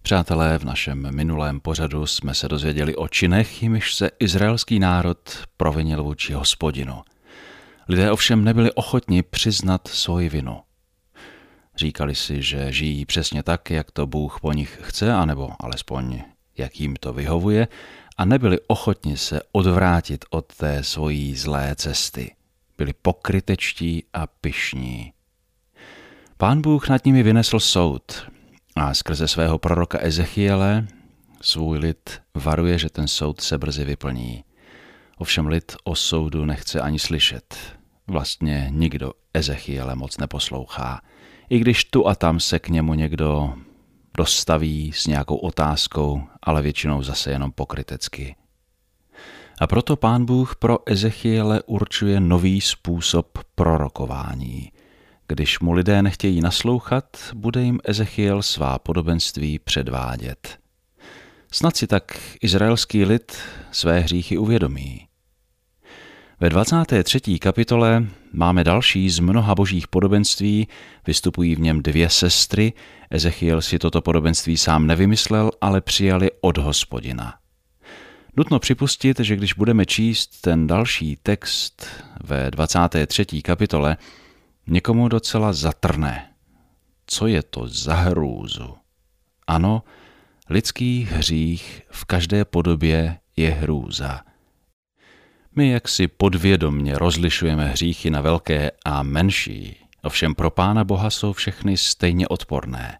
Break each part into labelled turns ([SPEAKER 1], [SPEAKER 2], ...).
[SPEAKER 1] Přátelé, v našem minulém pořadu jsme se dozvěděli o činech, jimiž se izraelský národ provinil vůči Hospodinu. Lidé ovšem nebyli ochotni přiznat svoji vinu. Říkali si, že žijí přesně tak, jak to Bůh po nich chce, anebo alespoň jak jim to vyhovuje, a nebyli ochotni se odvrátit od té svojí zlé cesty. Byli pokrytečtí a pyšní. Pán Bůh nad nimi vynesl soud a skrze svého proroka Ezechiele svůj lid varuje, že ten soud se brzy vyplní. Ovšem lid o soudu nechce ani slyšet. Vlastně nikdo Ezechiele moc neposlouchá, i když tu a tam se k němu někdo dostaví s nějakou otázkou, ale většinou zase jenom pokrytecky. A proto Pán Bůh pro Ezechiele určuje nový způsob prorokování. Když mu lidé nechtějí naslouchat, bude jim Ezechiel svá podobenství předvádět. Snad si tak izraelský lid své hříchy uvědomí. Ve 23. kapitole máme další z mnoha božích podobenství, vystupují v něm dvě sestry. Ezechiel si toto podobenství sám nevymyslel, ale přijali od Hospodina. Nutno připustit, že když budeme číst ten další text ve 23. kapitole, někomu docela zatrne. Co je to za hrůzu? Ano, lidský hřích v každé podobě je hrůza. My jaksi podvědomně rozlišujeme hříchy na velké a menší, ovšem pro Pána Boha jsou všechny stejně odporné.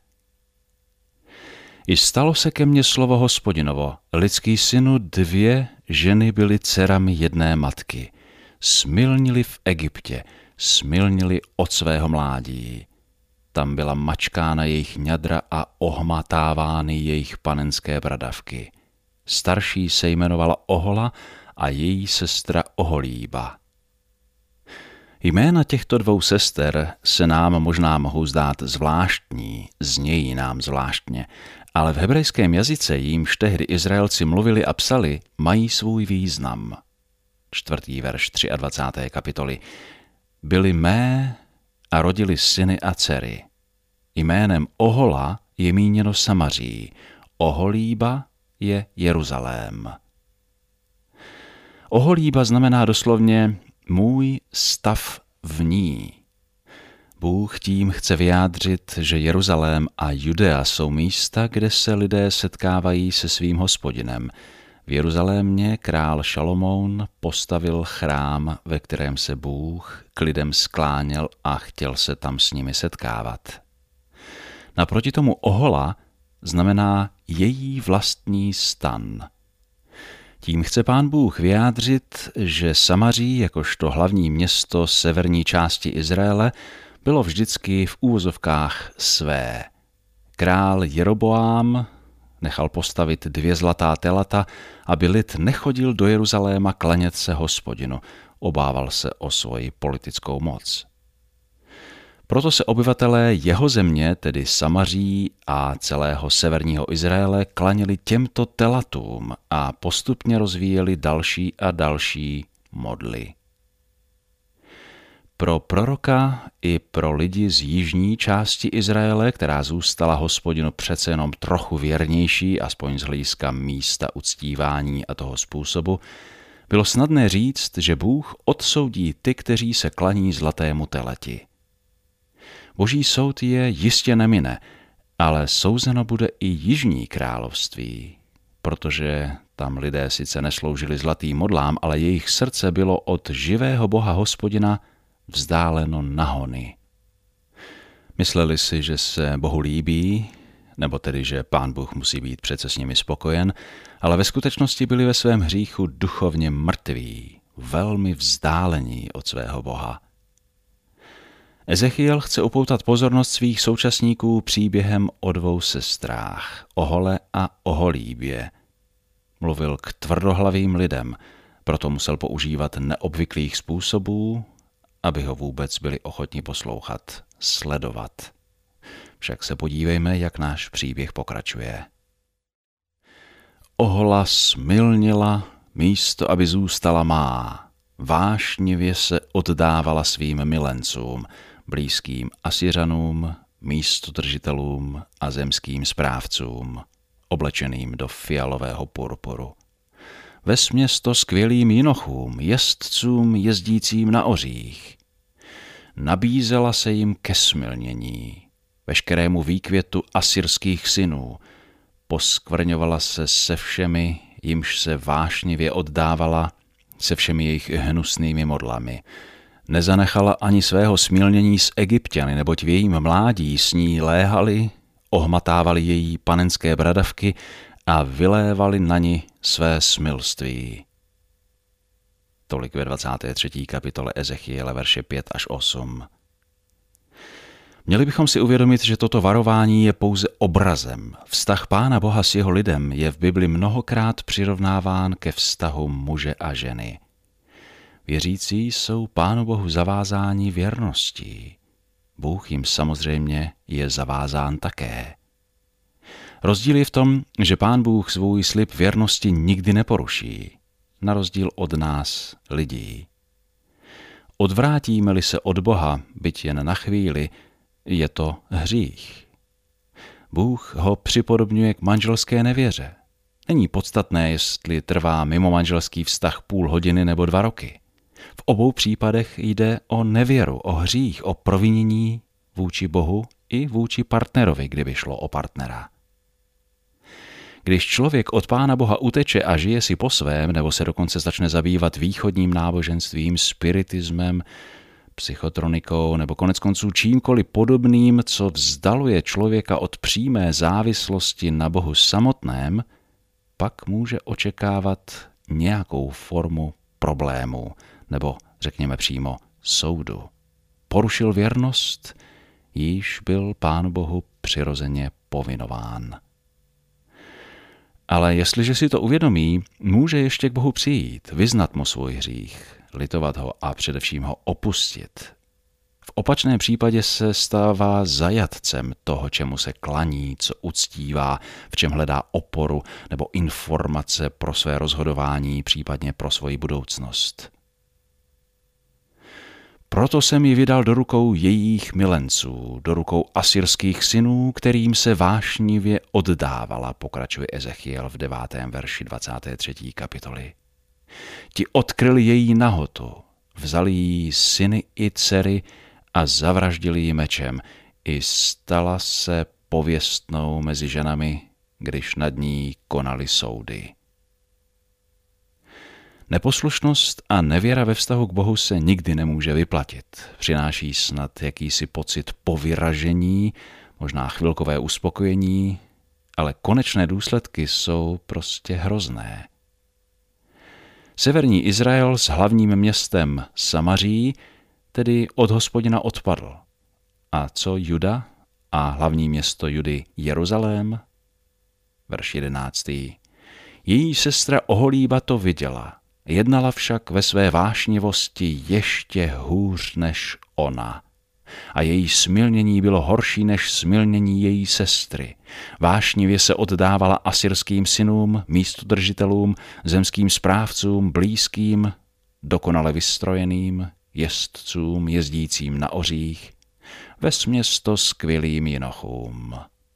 [SPEAKER 1] I stalo se ke mně slovo Hospodinovo, lidský synu, 2 ženy byly dcerami jedné matky. Smilnili v Egyptě, smilnili od svého mládí. Tam byla mačkána jejich ňadra a ohmatávány jejich panenské bradavky. Starší se jmenovala Ohola a její sestra Oholíba. Jména těchto 2 sester se nám možná mohou zdát zvláštní, znějí nám zvláštně, ale v hebrejském jazyce, jímž tehdy Izraelci mluvili a psali, mají svůj význam. 4. verš 23. kapitoly. Byli mé a rodili syny a dcery. Jménem Ohola je míněno Samaří, Oholíba je Jeruzalém. Oholíba znamená doslovně můj stav v ní. Bůh tím chce vyjádřit, že Jeruzalém a Judea jsou místa, kde se lidé setkávají se svým Hospodinem. V Jeruzalémě král Šalomoun postavil chrám, ve kterém se Bůh k lidem skláněl a chtěl se tam s nimi setkávat. Naproti tomu Ohola znamená její vlastní stan. Tím chce Pán Bůh vyjádřit, že Samaří, jakožto hlavní město severní části Izraele, bylo vždycky v úvozovkách své. Král Jeroboám nechal postavit 2 zlatá telata, aby lid nechodil do Jeruzaléma klanět se Hospodinu, obával se o svoji politickou moc. Proto se obyvatelé jeho země, tedy Samaří a celého severního Izraele, klaněli těmto telatům a postupně rozvíjeli další a další modly. Pro proroka i pro lidi z jižní části Izraele, která zůstala Hospodinu přece jenom trochu věrnější, aspoň z hlediska místa uctívání a toho způsobu, bylo snadné říct, že Bůh odsoudí ty, kteří se klaní zlatému telati. Boží soud je jistě nemine, ale souzeno bude i jižní království, protože tam lidé sice nesloužili zlatým modlám, ale jejich srdce bylo od živého Boha Hospodina vzdáleno na hony. Mysleli si, že se Bohu líbí, nebo tedy, že Pán Bůh musí být přece s nimi spokojen, ale ve skutečnosti byli ve svém hříchu duchovně mrtví, velmi vzdálení od svého Boha. Ezechiel chce upoutat pozornost svých současníků příběhem o 2 sestrách, Ohole a Oholíbě. Mluvil k tvrdohlavým lidem, proto musel používat neobvyklých způsobů, aby ho vůbec byli ochotni poslouchat, sledovat. Však se podívejme, jak náš příběh pokračuje. Ohola smilnila místo, aby zůstala má. Vášnivě se oddávala svým milencům, blízkým Asyřanům, místodržitelům a zemským správcům. oblečeným do fialového purpuru. Vesměs to skvělým jinochům, jezdcům jezdícím na ořích. Nabízela se jim ke smilnění, veškerému výkvětu asyrských synů, poskvrňovala se všemi, jimž se vášnivě oddávala, se všemi jejich hnusnými modlami. Nezanechala ani svého smilnění s Egypťany, neboť v jejím mládí s ní léhali, ohmatávali její panenské bradavky a vylévali na ni své smilství. Tolik ve 23. kapitole Ezechiele verše 5 až 8. Měli bychom si uvědomit, že toto varování je pouze obrazem. Vztah Pána Boha s jeho lidem je v Bibli mnohokrát přirovnáván ke vztahu muže a ženy. Věřící jsou Pánu Bohu zavázáni věrností. Bůh jim samozřejmě je zavázán také. Rozdíl je v tom, že Pán Bůh svůj slib věrnosti nikdy neporuší, na rozdíl od nás, lidí. Odvrátíme-li se od Boha, byť jen na chvíli, je to hřích. Bůh ho připodobňuje k manželské nevěře. Není podstatné, jestli trvá mimomanželský vztah půl hodiny nebo 2 roky. V obou případech jde o nevěru, o hřích, o provinění vůči Bohu i vůči partnerovi, kdyby šlo o partnera. Když člověk od Pána Boha uteče a žije si po svém, nebo se dokonce začne zabývat východním náboženstvím, spiritismem, psychotronikou nebo koneckonců čímkoliv podobným, co vzdaluje člověka od přímé závislosti na Bohu samotném, pak může očekávat nějakou formu problému, nebo řekněme přímo soudu. Porušil věrnost, již byl Pánu Bohu přirozeně povinován. Ale jestliže si to uvědomí, může ještě k Bohu přijít, vyznat mu svůj hřích, litovat ho a především ho opustit. V opačném případě se stává zajatcem toho, čemu se klaní, co uctívá, v čem hledá oporu nebo informace pro své rozhodování, případně pro svoji budoucnost. Proto jsem ji vydal do rukou jejich milenců, do rukou asyrských synů, kterým se vášnivě oddávala, pokračuje Ezechiel v 9. verši 23. kapitoly. Ti odkryli její nahotu, vzali jí syny i dcery a zavraždili ji mečem, i stala se pověstnou mezi ženami, když nad ní konali soudy. Neposlušnost a nevěra ve vztahu k Bohu se nikdy nemůže vyplatit. Přináší snad jakýsi pocit povyražení, možná chvilkové uspokojení, ale konečné důsledky jsou prostě hrozné. Severní Izrael s hlavním městem Samaří tedy od Hospodina odpadl. A co Juda a hlavní město Judy Jeruzalém? Verš 11. Její sestra Oholíba to viděla. Jednala však ve své vášnivosti ještě hůř než ona. A její smilnění bylo horší než smilnění její sestry. Vášnivě se oddávala asyrským synům, místodržitelům, zemským správcům, blízkým, dokonale vystrojeným, jezdcům jezdícím na ořích, vesměs to skvělým jinochům.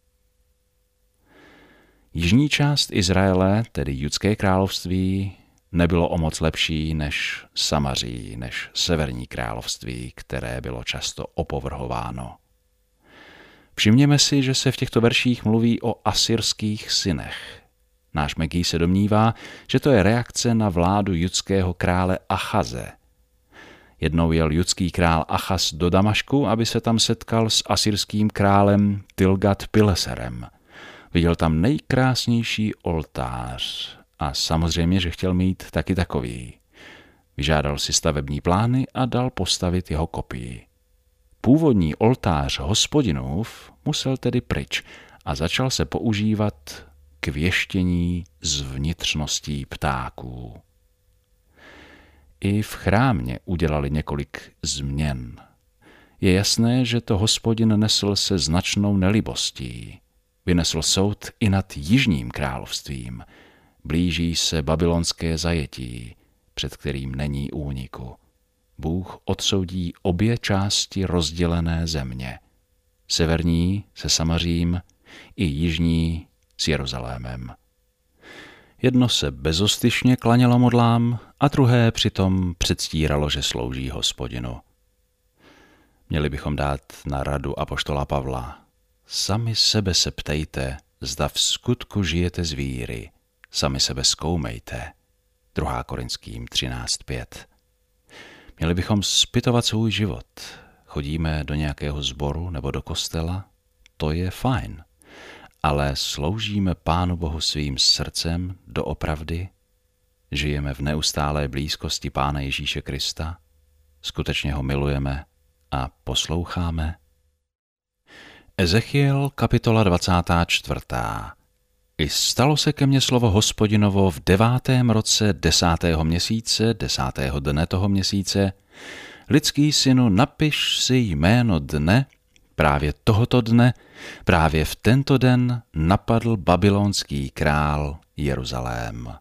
[SPEAKER 1] Jižní část Izraele, tedy Judské království, nebylo o moc lepší než Samaří, než severní království, které bylo často opovrhováno. Všimněme si, že se v těchto verších mluví o asyrských synech. Náš Megí se domnívá, že to je reakce na vládu judského krále Achaze. Jednou jel judský král Achaz do Damašku, aby se tam setkal s asyrským králem Tilgat-Pileserem. Viděl tam nejkrásnější oltář a samozřejmě, že chtěl mít taky takový. Vyžádal si stavební plány a dal postavit jeho kopii. Původní oltář Hospodinův musel tedy pryč a začal se používat k věštění z vnitřností ptáků. I v chrámě udělali několik změn. Je jasné, že to Hospodin nesl se značnou nelibostí. Vynesl soud i nad Jižním královstvím. Blíží se babylonské zajetí, před kterým není úniku. Bůh odsoudí obě části rozdělené země. Severní se Samařím i jižní s Jeruzalémem. Jedno se bezostyšně klanělo modlám a druhé přitom předstíralo, že slouží Hospodinu. Měli bychom dát na radu apoštola Pavla. Sami sebe se ptejte, zda v skutku žijete z víry. Sami sebe zkoumejte. 2. Korinským 13:5. Měli bychom zpytovat svůj život. Chodíme do nějakého sboru nebo do kostela? To je fajn. Ale sloužíme Pánu Bohu svým srdcem doopravdy? Žijeme v neustálé blízkosti Pána Ježíše Krista? Skutečně ho milujeme a posloucháme? Ezechiel, kapitola 24. I stalo se ke mně slovo Hospodinovo v 9. roce 10. měsíce, 10. dne toho měsíce. Lidský synu, napiš si jméno dne, právě tohoto dne, právě v tento den napadl babylonský král Jeruzalém.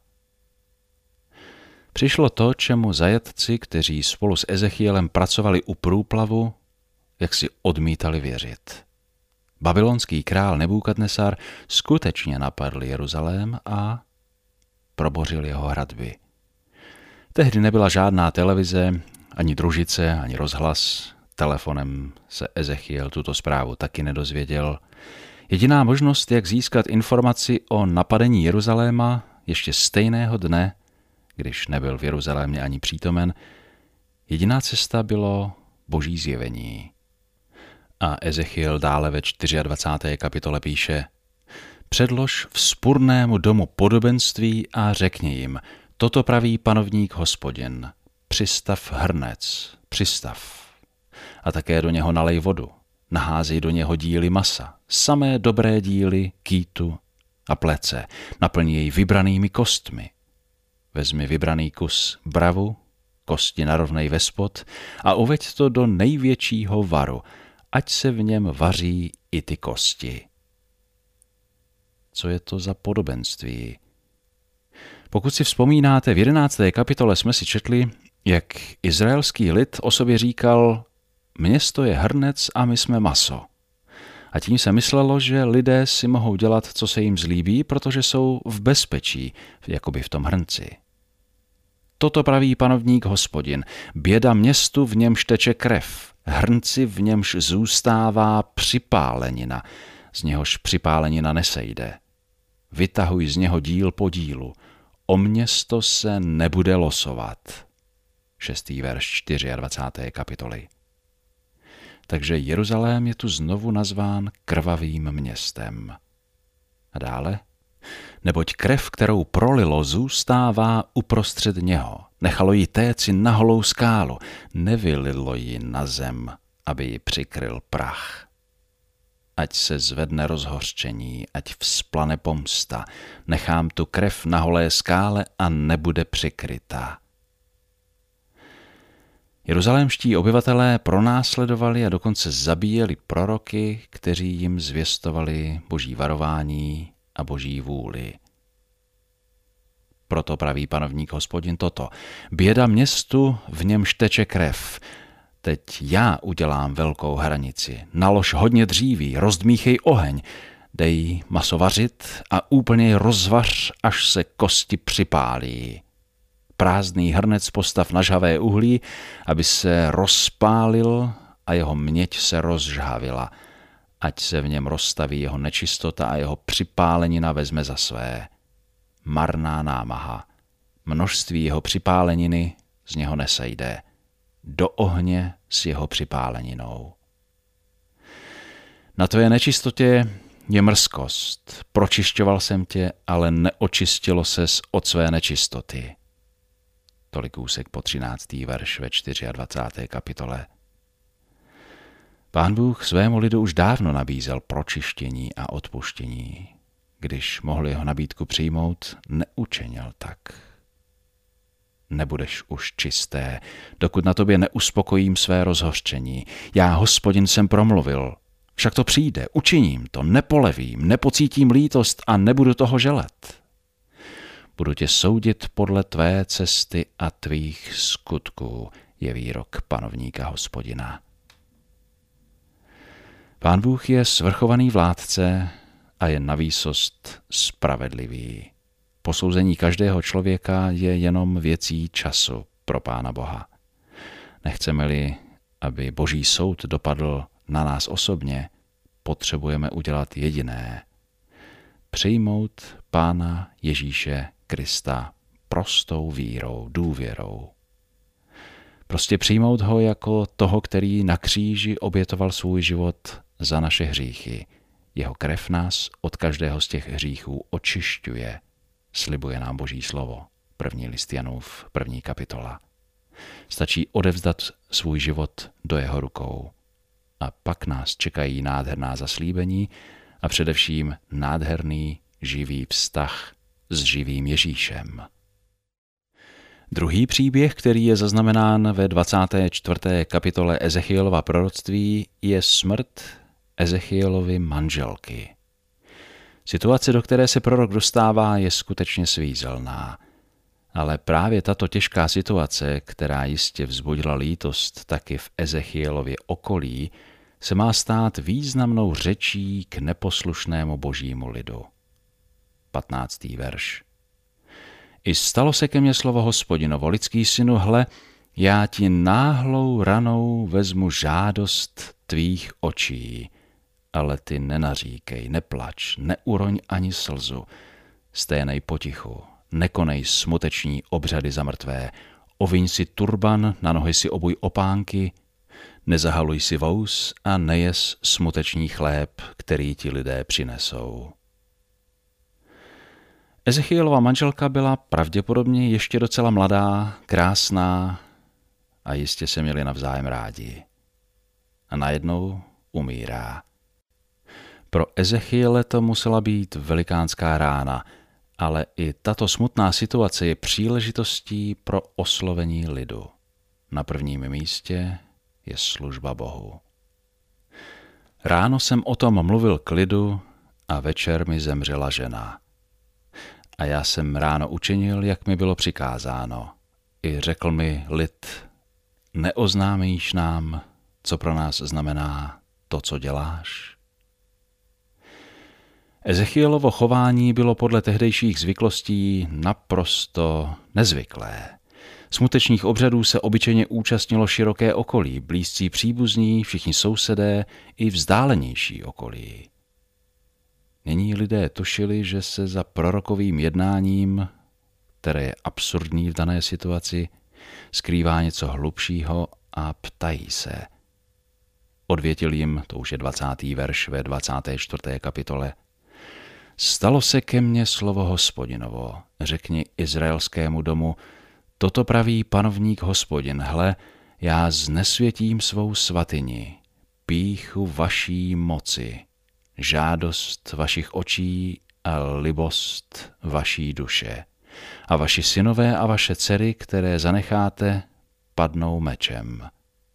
[SPEAKER 1] Přišlo to, čemu zajatci, kteří spolu s Ezechielem pracovali u průplavu, jak si odmítali věřit. Babylonský král Nebukadnesar skutečně napadl Jeruzalém a probořil jeho hradby. Tehdy nebyla žádná televize, ani družice, ani rozhlas. Telefonem se Ezechiel tuto zprávu taky nedozvěděl. Jediná možnost, jak získat informaci o napadení Jeruzaléma ještě stejného dne, když nebyl v Jeruzalémě ani přítomen, jediná cesta bylo Boží zjevení. A Ezechiel dále ve 24. kapitole píše: Předlož vzpurnému domu podobenství a řekni jim, toto praví panovník Hospodin, přistav hrnec, přistav. A také do něho nalej vodu, naházej do něho díly masa, samé dobré díly, kýtu a plece, naplň jej vybranými kostmi. Vezmi vybraný kus bravu, kosti narovnej ve spod a uveď to do největšího varu, ať se v něm vaří i ty kosti. Co je to za podobenství? Pokud si vzpomínáte, v 11. kapitole jsme si četli, jak izraelský lid o sobě říkal: město je hrnec a my jsme maso. A tím se myslelo, že lidé si mohou dělat, co se jim zlíbí, protože jsou v bezpečí, jakoby v tom hrnci. Toto praví panovník Hospodin, běda městu, v němž teče krev, hrnci, v němž zůstává připálenina, z něhož připálenina nesejde. Vytahuj z něho díl po dílu, o město se nebude losovat. 6. verš 24. kapitoly. Takže Jeruzalém je tu znovu nazván krvavým městem. A dále? Neboť krev, kterou prolilo, zůstává uprostřed něho. Nechalo ji téci na holou skálu, nevylilo ji na zem, aby ji přikryl prach. Ať se zvedne rozhořčení, ať vzplane pomsta, nechám tu krev na holé skále a nebude přikrytá. Jeruzalémští obyvatelé pronásledovali a dokonce zabíjeli proroky, kteří jim zvěstovali Boží varování a Boží vůli. Proto praví panovník Hospodin toto: běda městu, v němž teče krev. Teď já udělám velkou hranici. Nalož hodně dříví, rozdmíchej oheň, dej maso vařit a úplně ji rozvař, až se kosti připálí. Prázdný hrnec postav na žhavé uhlí, aby se rozpálil a jeho měď se rozžhavila, ať se v něm rozstaví jeho nečistota a jeho připálenina vezme za své. Marná námaha, množství jeho připáleniny z něho nesejde, do ohně s jeho připáleninou. Na tvé nečistotě je mrzkost, pročišťoval jsem tě, ale neočistilo ses od své nečistoty. Tolik úsek po 13. verš ve 24. kapitole. Pán Bůh svému lidu už dávno nabízel pročištění a odpuštění. Když mohl jeho nabídku přijmout, neučinil tak. Nebudeš už čisté, dokud na tobě neuspokojím své rozhořčení. Já, Hospodin, jsem promluvil. Však to přijde, učiním to, nepolevím, nepocítím lítost a nebudu toho želet. Budu tě soudit podle tvé cesty a tvých skutků, je výrok panovníka Hospodina. Pán Bůh je svrchovaný vládce a je navýsost spravedlivý. Posouzení každého člověka je jenom věcí času pro Pána Boha. Nechceme-li, aby Boží soud dopadl na nás osobně, potřebujeme udělat jediné. Přijmout Pána Ježíše Krista prostou vírou, důvěrou. Prostě přijmout ho jako toho, který na kříži obětoval svůj život za naše hříchy. Jeho krev nás od každého z těch hříchů očišťuje, slibuje nám Boží slovo. 1. list Janův, 1. kapitola. Stačí odevzdat svůj život do jeho rukou. A pak nás čekají nádherná zaslíbení a především nádherný živý vztah s živým Ježíšem. Druhý příběh, který je zaznamenán ve 24. kapitole Ezechielova proroctví, je smrt Ezechielovy manželky. Situace, do které se prorok dostává, je skutečně svízelná. Ale právě tato těžká situace, která jistě vzbudila lítost taky v Ezechielově okolí, se má stát významnou řečí k neposlušnému božímu lidu. 15. verš. I stalo se ke mně slovo Hospodinovo, lidský synu, hle, já ti náhlou ranou vezmu žádost tvých očí, ale ty nenaříkej, neplač, neuroň ani slzu, sténej potichu, nekonej smuteční obřady za mrtvé, oviň si turban, na nohy si obuj opánky, nezahaluj si vous a nejes smuteční chléb, který ti lidé přinesou. Ezechielova manželka byla pravděpodobně ještě docela mladá, krásná a jistě se měli navzájem rádi. A najednou umírá. Pro Ezechiele to musela být velikánská rána, ale i tato smutná situace je příležitostí pro oslovení lidu. Na prvním místě je služba Bohu. Ráno jsem o tom mluvil k lidu a večer mi zemřela žena. A já jsem ráno učinil, jak mi bylo přikázáno. I řekl mi lid, neoznámíš nám, co pro nás znamená to, co děláš? Ezechielovo chování bylo podle tehdejších zvyklostí naprosto nezvyklé. Smutečních obřadů se obyčejně účastnilo široké okolí, blízcí příbuzní, všichni sousedé i vzdálenější okolí. Nyní lidé tušili, že se za prorokovým jednáním, které je absurdní v dané situaci, skrývá něco hlubšího a ptají se. Odvětil jim, to už je 20. verš ve 24. kapitole, stalo se ke mně slovo Hospodinovo, řekni izraelskému domu, toto praví panovník Hospodin, hle, já znesvětím svou svatyni, pýchu vaší moci, žádost vašich očí a libost vaší duše. A vaši synové a vaše dcery, které zanecháte, padnou mečem.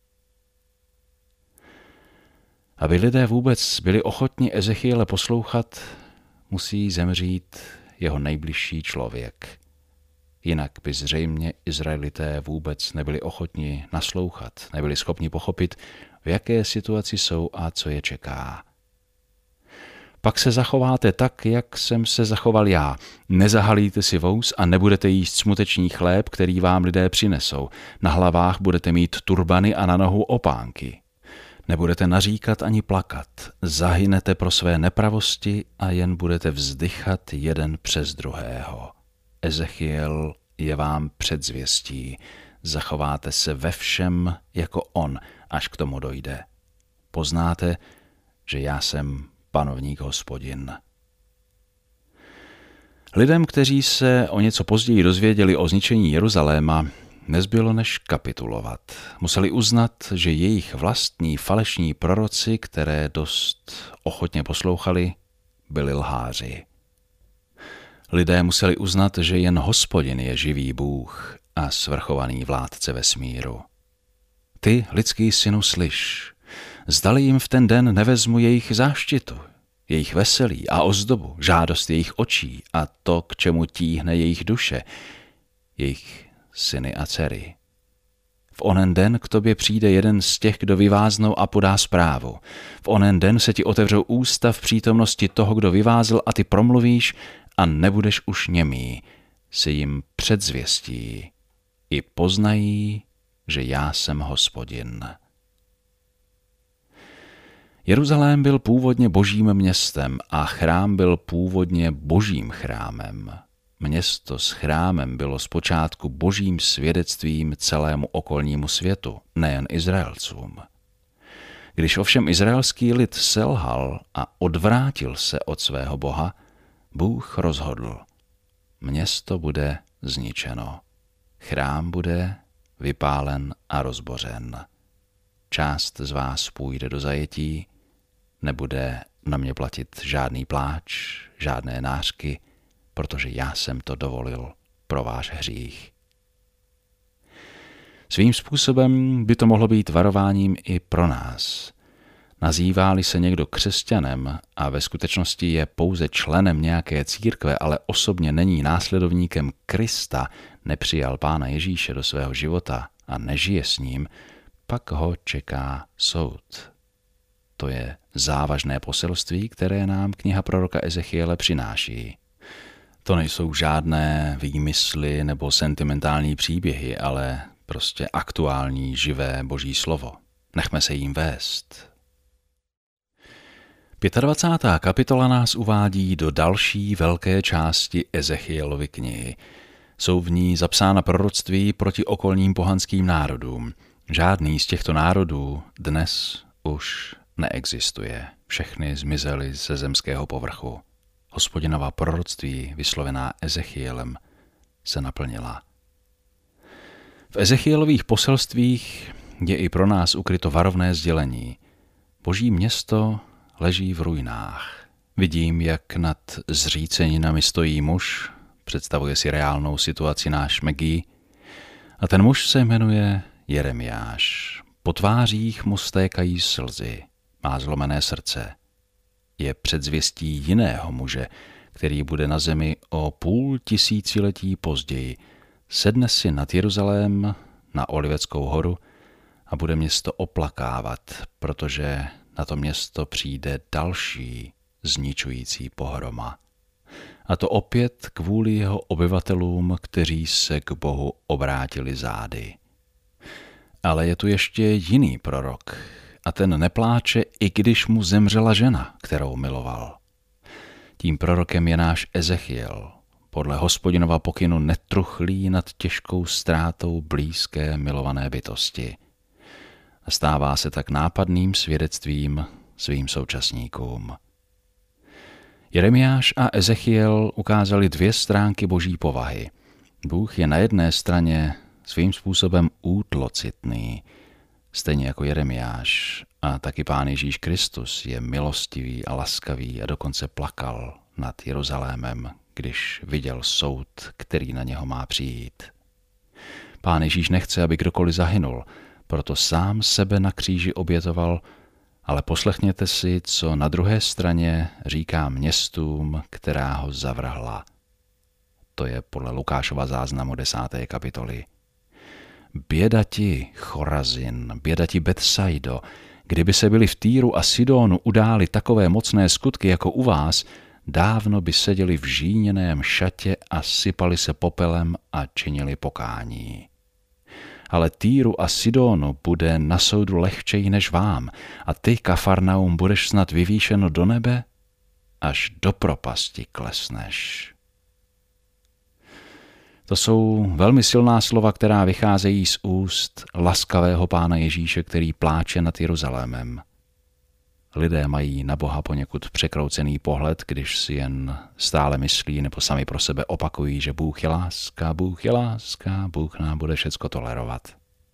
[SPEAKER 1] Aby lidé vůbec byli ochotni Ezechiele poslouchat, musí zemřít jeho nejbližší člověk. Jinak by zřejmě Izraelité vůbec nebyli ochotni naslouchat, nebyli schopni pochopit, v jaké situaci jsou a co je čeká. Pak se zachováte tak, jak jsem se zachoval já. Nezahalíte si vous a nebudete jíst smuteční chléb, který vám lidé přinesou. Na hlavách budete mít turbany a na nohu opánky. Nebudete naříkat ani plakat. Zahynete pro své nepravosti a jen budete vzdychat jeden přes druhého. Ezechiel je vám předzvěstí. Zachováte se ve všem jako on, až k tomu dojde. Poznáte, že já jsem panovník Hospodin. Lidem, kteří se o něco později dozvěděli o zničení Jeruzaléma, nezbylo než kapitulovat. Museli uznat, že jejich vlastní falešní proroci, které dost ochotně poslouchali, byli lháři. Lidé museli uznat, že jen Hospodin je živý Bůh a svrchovaný vládce vesmíru. Ty, lidský synu, slyš, zdali jim v ten den nevezmu jejich záštitu, jejich veselí a ozdobu, žádost jejich očí a to, k čemu tíhne jejich duše, jejich syny a dcery. V onen den k tobě přijde jeden z těch, kdo vyváznou a podá zprávu. V onen den se ti otevřou ústa v přítomnosti toho, kdo vyvázl, a ty promluvíš a nebudeš už němý. Se jim předzvěstí. I poznají, že já jsem Hospodin. Jeruzalém byl původně božím městem a chrám byl původně božím chrámem. Město s chrámem bylo zpočátku božím svědectvím celému okolnímu světu, nejen Izraelcům. Když ovšem izraelský lid selhal a odvrátil se od svého Boha, Bůh rozhodl. Město bude zničeno. Chrám bude vypálen a rozbořen. Část z vás půjde do zajetí, nebude na mě platit žádný pláč, žádné nářky, protože já jsem to dovolil pro váš hřích. Svým způsobem by to mohlo být varováním i pro nás. Nazývá-li se někdo křesťanem a ve skutečnosti je pouze členem nějaké církve, ale osobně není následovníkem Krista, nepřijal Pána Ježíše do svého života a nežije s ním, pak ho čeká soud. To je závažné poselství, které nám kniha proroka Ezechiele přináší. To nejsou žádné výmysly nebo sentimentální příběhy, ale prostě aktuální, živé boží slovo. Nechme se jím vést. 25. kapitola nás uvádí do další velké části Ezechielovy knihy. Jsou v ní zapsána proroctví proti okolním pohanským národům. Žádný z těchto národů dnes už neexistuje. Všechny zmizely ze zemského povrchu. Hospodinova proroctví, vyslovená Ezechielem, se naplnila. V Ezechielových poselstvích je i pro nás ukryto varovné sdělení. Boží město leží v ruinách. Vidím, jak nad zříceninami stojí muž, představuje si reálnou situaci náš Megi, a ten muž se jmenuje Jeremiáš. Po tvářích mu stékají slzy, má zlomené srdce. Je předzvěstí jiného muže, který bude na zemi o 500 letí později. Sedne si nad Jeruzalém, na Oliveckou horu, a bude město oplakávat, protože na to město přijde další zničující pohroma. A to opět kvůli jeho obyvatelům, kteří se k Bohu obrátili zády. Ale je tu ještě jiný prorok, a ten nepláče, i když mu zemřela žena, kterou miloval. Tím prorokem je náš Ezechiel. Podle Hospodinova pokynu netruchlí nad těžkou ztrátou blízké milované bytosti. A stává se tak nápadným svědectvím svým současníkům. Jeremiáš a Ezechiel ukázali 2 stránky boží povahy. Bůh je na jedné straně svým způsobem útlocitný, stejně jako Jeremiáš, a taky Pán Ježíš Kristus je milostivý a laskavý a dokonce plakal nad Jeruzalémem, když viděl soud, který na něho má přijít. Pán Ježíš nechce, aby kdokoliv zahynul, proto sám sebe na kříži obětoval, ale poslechněte si, co na druhé straně říká městům, která ho zavrhla. To je podle Lukášova záznamu 10. kapitoly. Běda ti, Chorazin, běda ti Betsaido, kdyby se byli v Týru a Sidonu udály takové mocné skutky jako u vás, dávno by seděli v žíněném šatě a sypali se popelem a činili pokání. Ale Týru a Sidonu bude na soudu lehčej než vám, a ty, Kafarnaum, budeš snad vyvýšeno do nebe, až do propasti klesneš. To jsou velmi silná slova, která vycházejí z úst laskavého Pána Ježíše, který pláče nad Jeruzalémem. Lidé mají na Boha poněkud překroucený pohled, když si jen stále myslí nebo sami pro sebe opakují, že Bůh je láska, Bůh je láska, Bůh nám bude všecko tolerovat.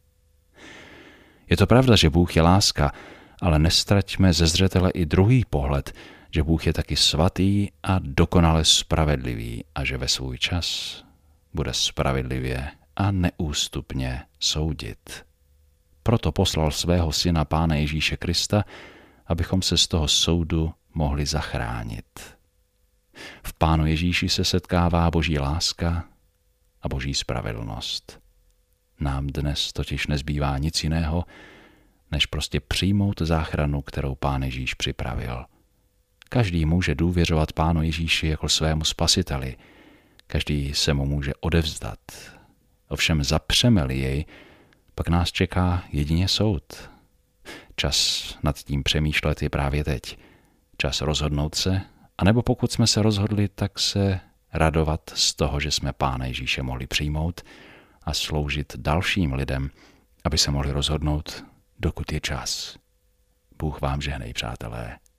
[SPEAKER 1] Je to pravda, že Bůh je láska, ale nestraťme ze zřetele i druhý pohled, že Bůh je taky svatý a dokonale spravedlivý a že ve svůj čas bude spravedlivě a neústupně soudit. Proto poslal svého syna Pána Ježíše Krista, abychom se z toho soudu mohli zachránit. V Pánu Ježíši se setkává boží láska a boží spravedlnost. Nám dnes totiž nezbývá nic jiného, než prostě přijmout záchranu, kterou Pán Ježíš připravil. Každý může důvěřovat Pánu Ježíši jako svému spasiteli, každý se mu může odevzdat. Ovšem zapřeme-li jej, pak nás čeká jedině soud. Čas nad tím přemýšlet je právě teď. Čas rozhodnout se, anebo pokud jsme se rozhodli, tak se radovat z toho, že jsme Pána Ježíše mohli přijmout a sloužit dalším lidem, aby se mohli rozhodnout, dokud je čas. Bůh vám žehnej, přátelé.